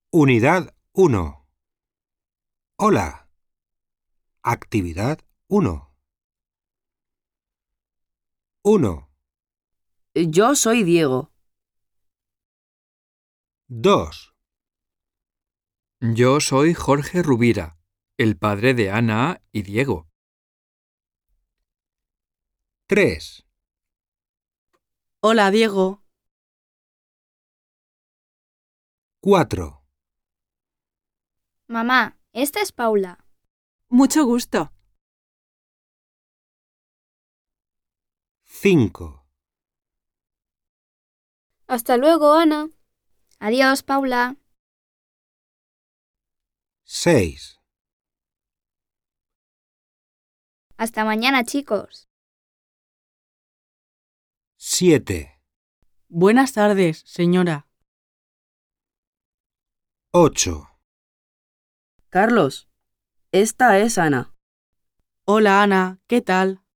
Unidad 1. Hola. Actividad 1. 1, Yo soy Diego. 2, Yo soy Jorge Rubira, el padre de Ana y Diego. 3, Hola, Diego. 4, Mamá, esta es Paula. Mucho gusto. 5, Hasta luego, Ana. Adiós, Paula. 6, Hasta mañana, chicos. 7, Buenas tardes, señora. 8, Carlos, esta es Ana. Hola, Ana. ¿Qué tal?